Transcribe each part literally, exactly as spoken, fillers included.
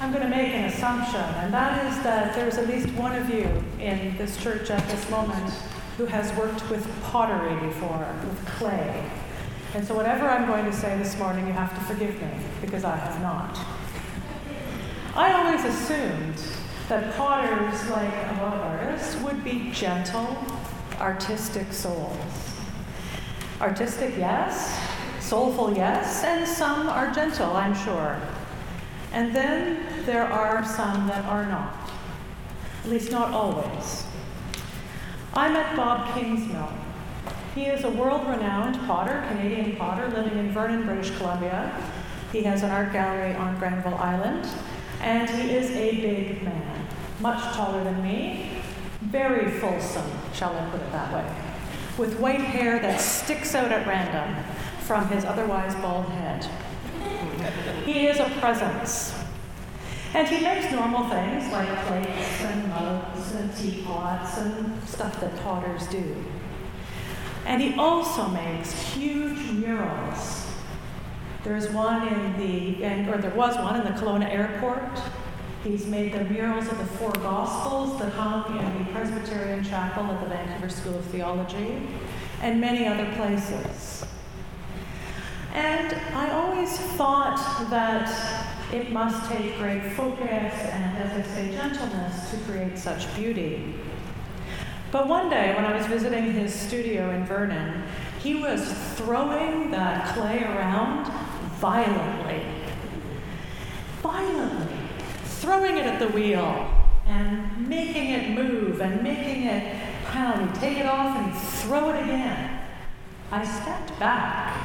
I'm going to make an assumption, and that is that there's at least one of you in this church at this moment who has worked with pottery before, with clay. And so whatever I'm going to say this morning, you have to forgive me, because I have not. I always assumed that potters, like a lot of artists, would be gentle, artistic souls. Artistic, yes. Soulful, yes. And some are gentle, I'm sure. And then there are some that are not. At least not always. I met Bob Kingsmill. He is a world-renowned potter, Canadian potter, living in Vernon, British Columbia. He has an art gallery on Granville Island, and he is a big man, much taller than me, very fulsome, shall I put it that way, with white hair that sticks out at random from his otherwise bald head. He is a presence. And he makes normal things like plates and mugs and teapots and stuff that potters do. And he also makes huge murals. There's one in the, and, or there was one in the Kelowna Airport. He's made the murals of the four Gospels that hung in the Presbyterian Chapel at the Vancouver School of Theology, and many other places. And I always thought that it must take great focus and, as I say, gentleness to create such beauty. But one day, when I was visiting his studio in Vernon, he was throwing that clay around violently. Violently. Throwing it at the wheel and making it move and making it pound. He'd take it off and he'd throw it again. I stepped back.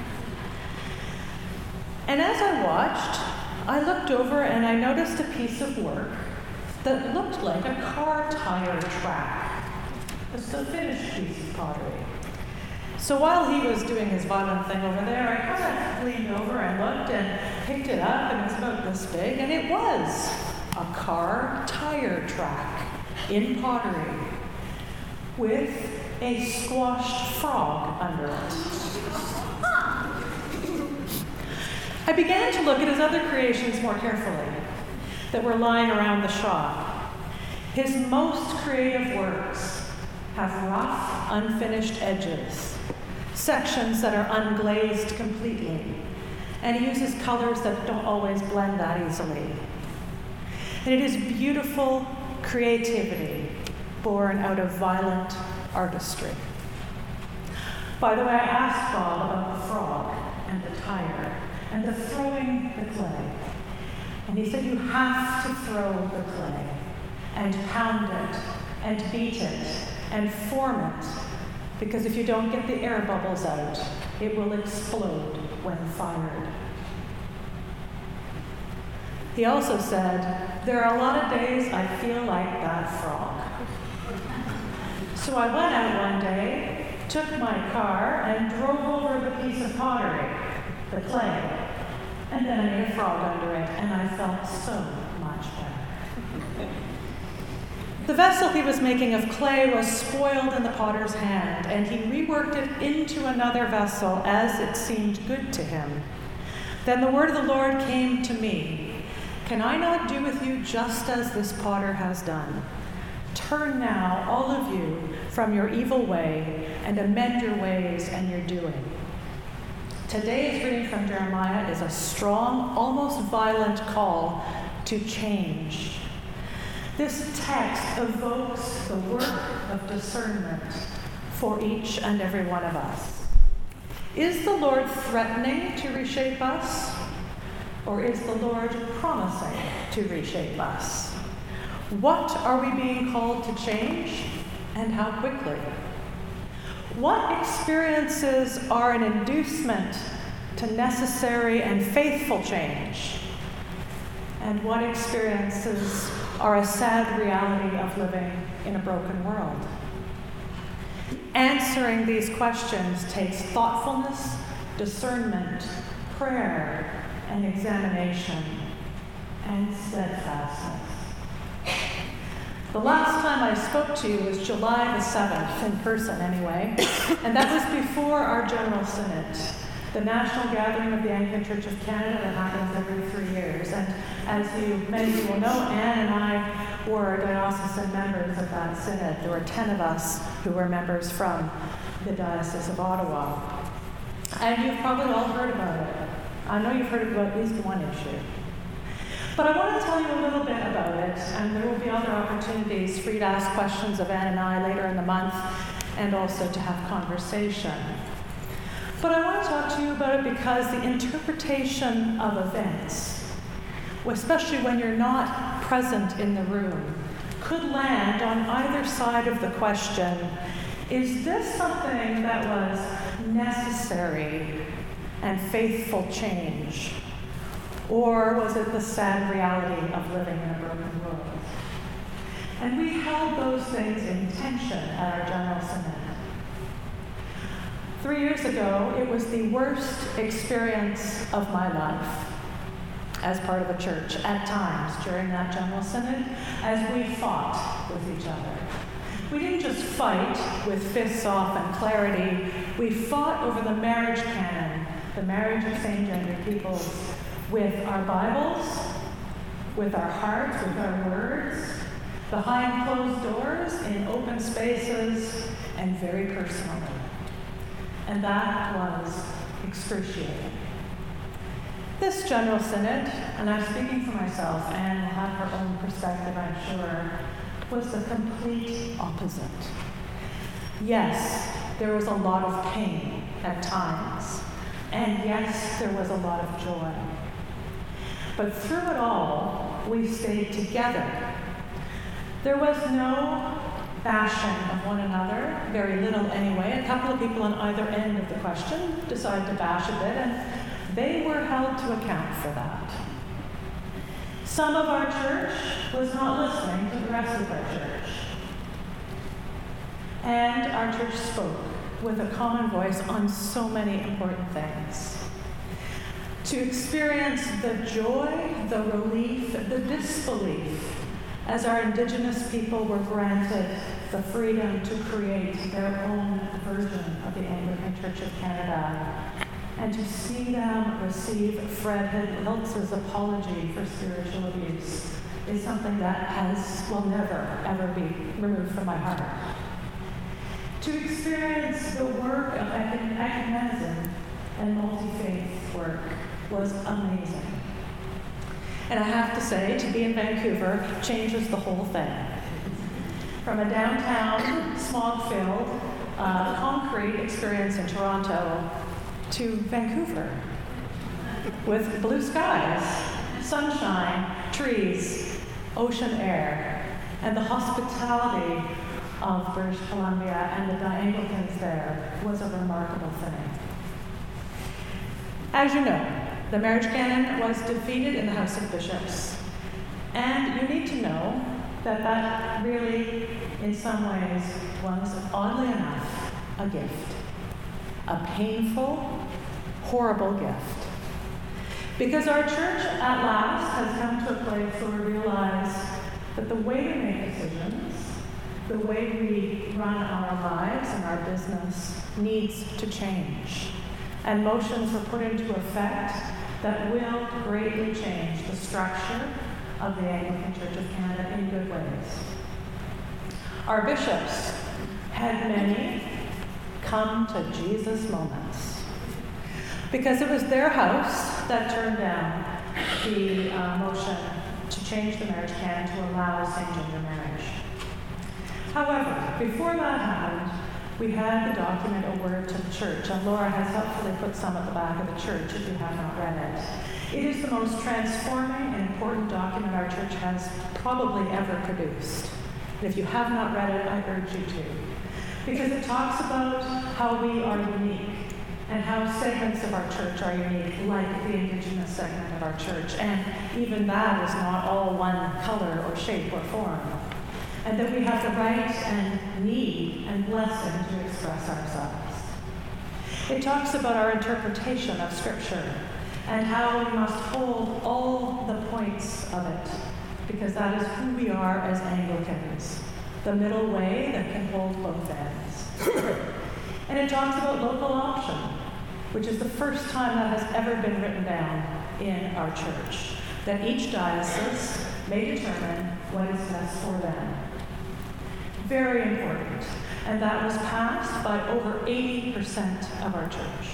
And as I watched, I looked over and I noticed a piece of work that looked like a car tire track. It's a finished piece of pottery. So while he was doing his violent thing over there, I kind of leaned over and looked and picked it up, and it's about this big, and it was a car tire track in pottery with a squashed frog under it. I began to look at his other creations more carefully that were lying around the shop. His most creative works have rough, unfinished edges, sections that are unglazed completely, and he uses colors that don't always blend that easily. And it is beautiful creativity born out of violent artistry. By the way, I asked Bob about the frog and the tire and the throwing the clay. And he said you have to throw the clay and pound it and beat it and form it, because if you don't get the air bubbles out, it will explode when fired. He also said, there are a lot of days I feel like that frog. So I went out one day, took my car, and drove over the piece of pottery, the clay, and then I made a frog under it, and I felt so much better. The vessel he was making of clay was spoiled in the potter's hand, and he reworked it into another vessel as it seemed good to him. Then the word of the Lord came to me, can I not do with you just as this potter has done? Turn now, all of you, from your evil way, and amend your ways and your doing. Today's reading from Jeremiah is a strong, almost violent call to change. This text evokes the work of discernment for each and every one of us. Is the Lord threatening to reshape us, or is the Lord promising to reshape us? What are we being called to change, and how quickly? What experiences are an inducement to necessary and faithful change? And what experiences are a sad reality of living in a broken world? Answering these questions takes thoughtfulness, discernment, prayer, and examination, and steadfastness. The last time I spoke to you was July the seventh, in person anyway, and that was before our General Synod, the national gathering of the Anglican Church of Canada that happens every three years. And as you many of you will know, Anne and I were diocesan members of that synod. There were ten of us who were members from the Diocese of Ottawa. And you've probably all heard about it. I know you've heard about at least one issue. But I want to tell you a little bit about it, and there will be other opportunities for you to ask questions of Anne and I later in the month, and also to have conversation. But I want to talk to you about it because the interpretation of events, especially when you're not present in the room, could land on either side of the question, is this something that was necessary and faithful change? Or was it the sad reality of living in a broken world? And we held those things in tension at our General Synod. Three years ago, it was the worst experience of my life as part of a church at times during that General Synod, as we fought with each other. We didn't just fight with fists off and clarity. We fought over the marriage canon, the marriage of same-gender peoples, with our Bibles, with our hearts, with our words, behind closed doors, in open spaces, and very personally. And that was excruciating. This General Synod, and I'm speaking for myself, and will have her own perspective, I'm sure, was the complete opposite. Yes, there was a lot of pain at times, and yes, there was a lot of joy. But through it all, we stayed together. There was no bashing of one another, very little anyway. A couple of people on either end of the question decided to bash a bit, and they were held to account for that. Some of our church was not listening to the rest of our church. And our church spoke with a common voice on so many important things. To experience the joy, the relief, the disbelief, as our Indigenous people were granted the freedom to create their own version of the Anglican Church of Canada, and to see them receive Fred Hiltz's apology for spiritual abuse is something that has, will never, ever be removed from my heart. To experience the work of ecumenism and multi-faith work was amazing. And I have to say, to be in Vancouver changes the whole thing. From a downtown, smog-filled, uh, concrete experience in Toronto to Vancouver with blue skies, sunshine, trees, ocean air, and the hospitality of British Columbia and the Anglicans there was a remarkable thing. As you know, the marriage canon was defeated in the House of Bishops. And you need to know that that really, in some ways, was, oddly enough, a gift. A painful, horrible gift. Because our church, at last, has come to a place where we realize that the way we make decisions, the way we run our lives and our business needs to change. And motions were put into effect that will greatly change the structure of the Anglican Church of Canada in good ways. Our bishops had many come to Jesus moments, because it was their house that turned down the uh, motion to change the marriage canon to allow same-gender marriage. However, before that happened, we had the document, A Word to the Church, and Laura has helpfully put some at the back of the church if you have not read it. It is the most transforming and important document our church has probably ever produced. And if you have not read it, I urge you to. Because it talks about how we are unique and how segments of our church are unique, like the Indigenous segment of our church. And even that is not all one color or shape or form. And that we have the right and need and blessing to express ourselves. It talks about our interpretation of Scripture and how we must hold all the points of it, because that is who we are as Anglicans, the middle way that can hold both ends. And it talks about local option, which is the first time that has ever been written down in our church. that each diocese may determine what is best for them. Very important. And that was passed by over eighty percent of our church.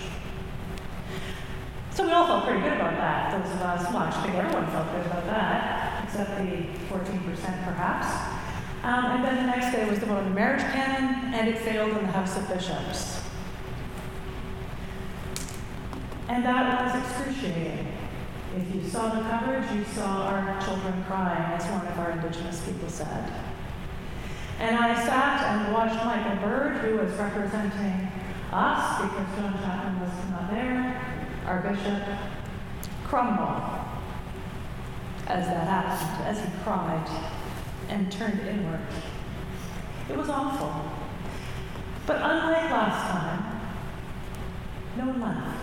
So we all felt pretty good about that. Those of us, well, I think everyone felt good about that, except the fourteen percent perhaps. Um, and then the next day was the vote on the marriage canon, and it failed in the House of Bishops. And that was excruciating. If you saw the coverage, you saw our children crying, as one of our Indigenous people said. And I sat and watched Michael Bird, who was representing us, because John Chapman was not there, our bishop, crumble as that happened, as he cried and turned inward. It was awful. But unlike last time, no one laughed.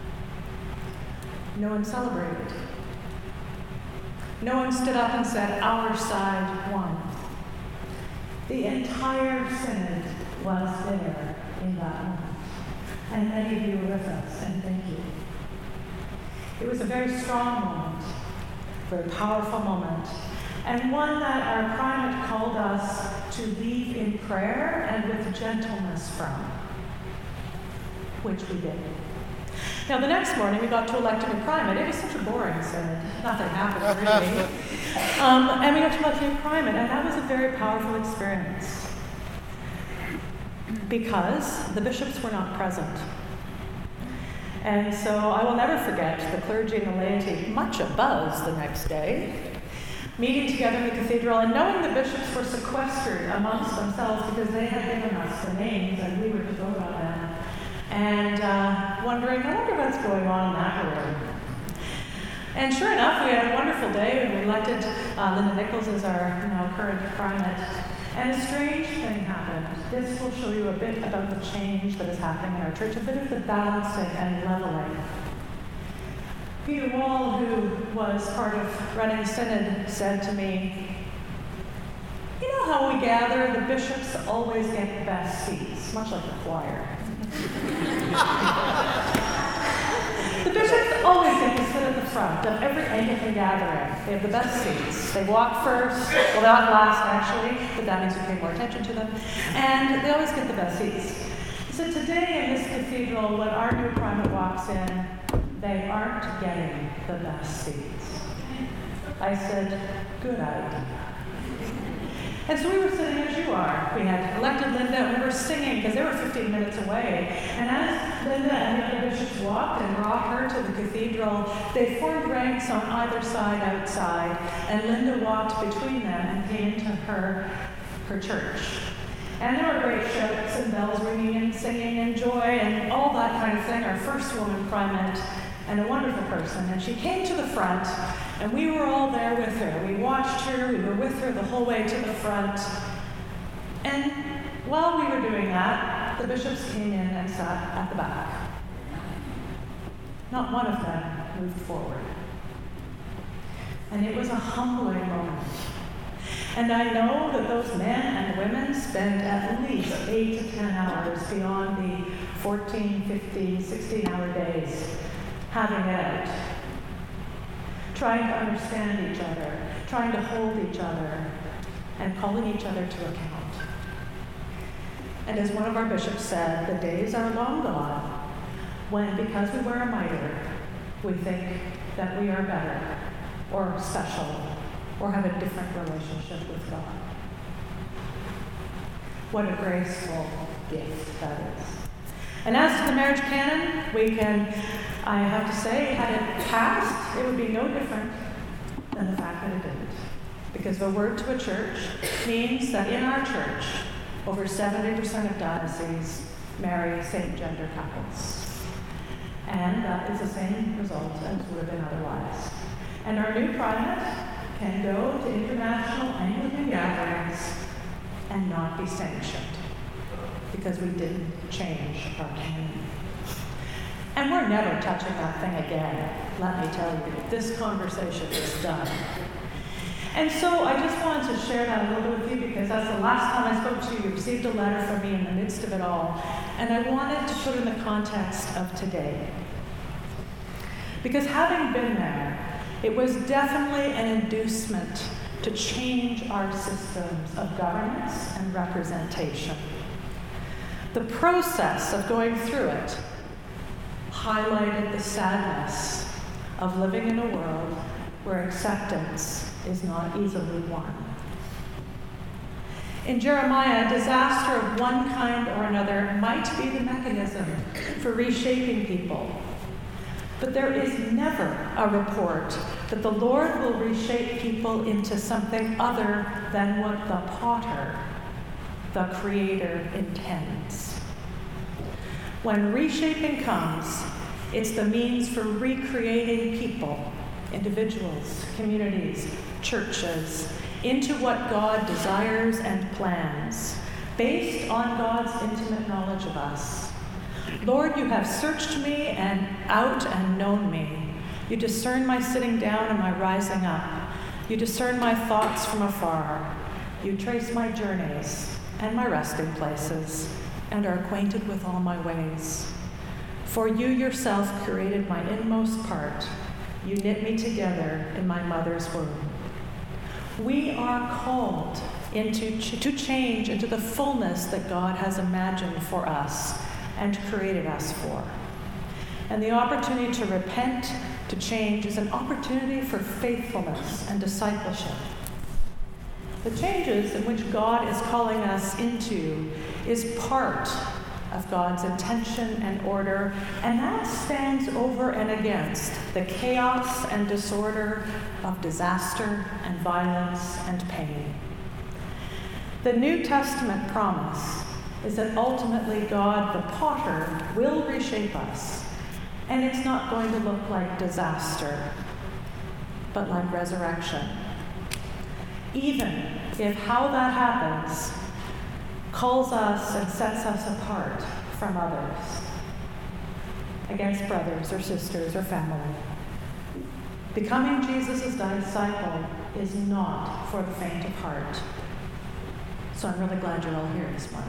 No one celebrated. No one stood up and said, "Our side won." The entire synod was there in that moment. And many of you were with us, and thank you. It was a very strong moment, a very powerful moment, and one that our primate called us to leave in prayer and with gentleness from, which we did. Now, the next morning, we got to elect a new primate. It was such a boring synod. Nothing happened, really. Um, and we got to elect a new primate, and that was a very powerful experience because the bishops were not present. And so I will never forget the clergy and the laity, much abuzz the next day, meeting together in the cathedral and knowing the bishops were sequestered amongst themselves because they had given us the names and we were to vote on them. And uh, wondering, I wonder what's going on in that room. And sure enough, we had a wonderful day and we elected uh, Linda Nichols as our now current primate. And a strange thing happened. This will show you a bit about the change that is happening in our church, a bit of the balancing and leveling. Peter Wall, who was part of running the synod, said to me, "You know how we gather, the bishops always get the best seats, much like the choir." The bishops always get to sit at the front of every Anglican gathering. They have the best seats. They walk first, well, they're not last actually, but that means we pay more attention to them. And they always get the best seats. So today in this cathedral, when our new primate walks in, they aren't getting the best seats. I said, good idea. And so we were sitting as you are. We had elected Linda, and we were singing because they were fifteen minutes away. And as Linda and the other bishops walked and brought her to the cathedral, they formed ranks on either side outside, and Linda walked between them and came into her, her church. And there were great shouts and bells ringing and singing and joy and all that kind of thing. Our first woman primate, and a wonderful person. And she came to the front, and we were all there with her. We watched her, we were with her the whole way to the front. And while we were doing that, the bishops came in and sat at the back. Not one of them moved forward. And it was a humbling moment. And I know that those men and women spend at least eight to ten hours beyond the fourteen, fifteen, sixteen hour days having it out, trying to understand each other, trying to hold each other, and calling each other to account. And as one of our bishops said, the days are long gone when, because we wear a mitre, we think that we are better or special or have a different relationship with God. What a graceful gift that is. And as to the marriage canon, we can, I have to say, had it passed, it would be no different than the fact that it didn't. Because the word to a church means that in our church, over seventy percent of dioceses marry same-gender couples. And that is the same result as would have been otherwise. And our new primate can go to international Anglican gatherings and not be sanctioned, because we didn't change our canon. And we're never touching that thing again, let me tell you. This conversation is done. And so I just wanted to share that a little bit with you, because that's the last time I spoke to you. You received a letter from me in the midst of it all. And I wanted to put in the context of today. Because having been there, It was definitely an inducement to change our systems of governance and representation. The process of going through it highlighted the sadness of living in a world where acceptance is not easily won. In Jeremiah, disaster of one kind or another might be the mechanism for reshaping people. But there is never a report that the Lord will reshape people into something other than what the potter, the Creator, intends. When reshaping comes, it's the means for recreating people, individuals, communities, churches, into what God desires and plans, based on God's intimate knowledge of us. Lord, you have searched me and out and known me. You discern my sitting down and my rising up. You discern my thoughts from afar. You trace my journeys and my resting places, and are acquainted with all my ways. For you yourself created my inmost part. You knit me together in my mother's womb. We are called into ch- to change into the fullness that God has imagined for us and created us for. And the opportunity to repent, to change, is an opportunity for faithfulness and discipleship. The changes in which God is calling us into is part of God's intention and order, and that stands over and against the chaos and disorder of disaster and violence and pain. The New Testament promise is that ultimately God, the potter, will reshape us, and it's not going to look like disaster, but like resurrection. Even if how that happens calls us and sets us apart from others, against brothers or sisters or family. Becoming Jesus' disciple is not for the faint of heart. So I'm really glad you're all here this morning.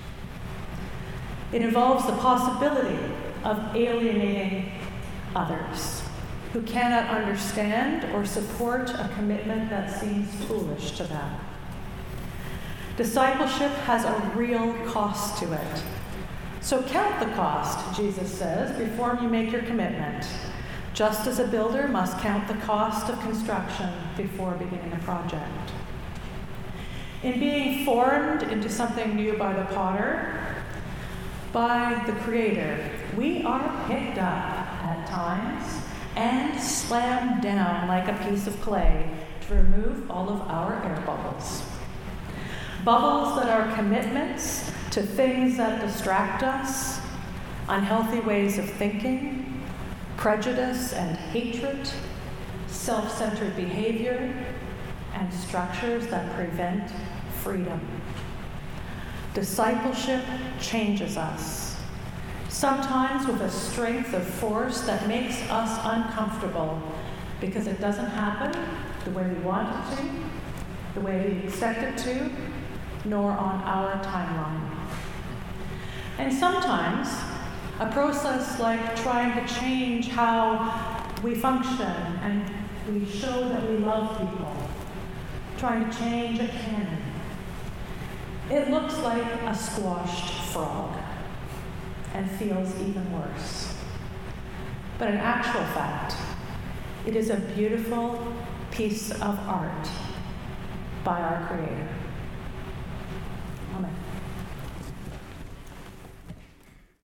It involves the possibility of alienating others who cannot understand or support a commitment that seems foolish to them. Discipleship has a real cost to it. So count the cost, Jesus says, before you make your commitment, just as a builder must count the cost of construction before beginning a project. In being formed into something new by the potter, by the Creator, we are picked up at times and slammed down like a piece of clay to remove all of our air bubbles. Bubbles that are commitments to things that distract us, unhealthy ways of thinking, prejudice and hatred, self-centered behavior, and structures that prevent freedom. Discipleship changes us, sometimes with a strength of force that makes us uncomfortable because it doesn't happen the way we want it to, the way we expect it to, nor on our timeline. And sometimes a process like trying to change how we function and we show that we love people, trying to change a canon, it looks like a squashed frog and feels even worse. But in actual fact, it is a beautiful piece of art by our Creator.